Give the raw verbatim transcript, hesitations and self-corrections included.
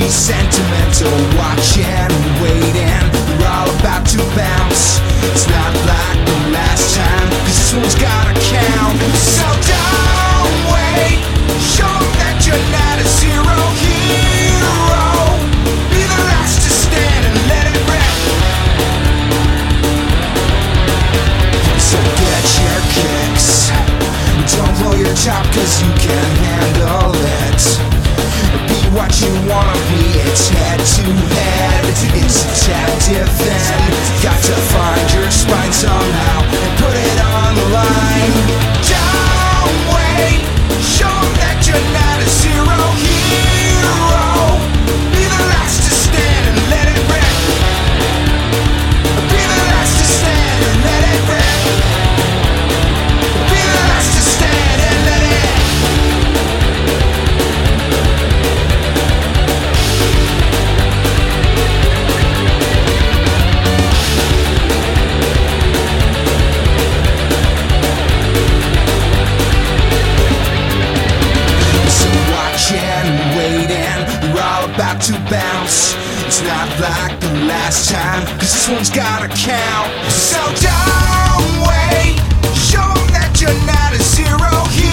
sentimental, watching, waiting. We're all about to bounce. It's not like the last time, cause this one's gotta count. So don't wait, show 'em that you're not a zero hero. Be the last to stand and let it rip. So get your kicks, don't blow your top cause you can't handle it. Be what you wanna be, it's head to head. It's attack, defend. Got to find your spine somehow and put it on the line. Don't wait, show 'em that you're not a zero hero. Be the last to stand and let it rip. Be the last to stand and let it rip. Be the last to stand and let it rip. About to bounce. It's not like the last time, cause this one's gotta count. So don't wait, show 'em that you're not a zero hero.